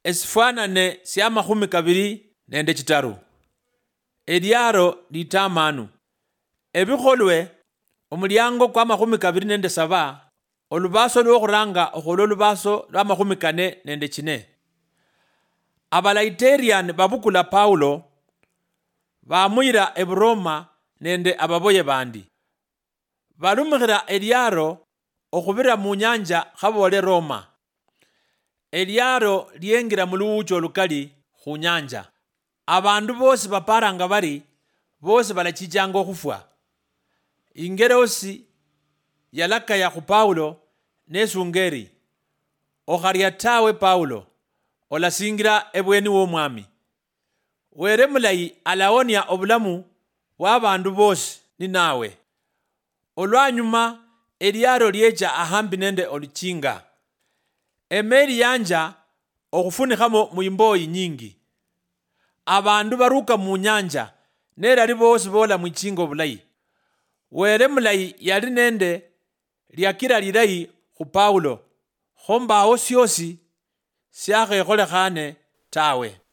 Esifanane sya 23 Eliaro litamanu. Ebikholwe omulyango kwa 27 olubaso lw'okhuranga okhole olubaso lwa 44. Abalaitarian babukula Paulo bamuyira eburoma nende ababoye bandi. Balumikhira Eliaro okhubira mu nyanja khabole Roma. Eliaro liyengira mu luwuchi olukali khu nyanja. Abandu bosi baparanga bari bosi balachichanga okhufwa. Ingerosi yalakaya khu Paulo nesungeri okharya tawe Paulo olasingira ebweni w'omwami. Were mulayi alawonya obulamu bw'abandu bosi ni nawe. Olwanyuma Eliaro lyecha ahambi nende oluchinga. Emeli yanja okufunikhamo muimboyi nyingi. Abandu baruka mu nyanja nerali bosi bola mwichinga bulayi. Were mulayi yali nende lyakira lilayi khu Paulo khombawo syosi syakhekholekhane tawe.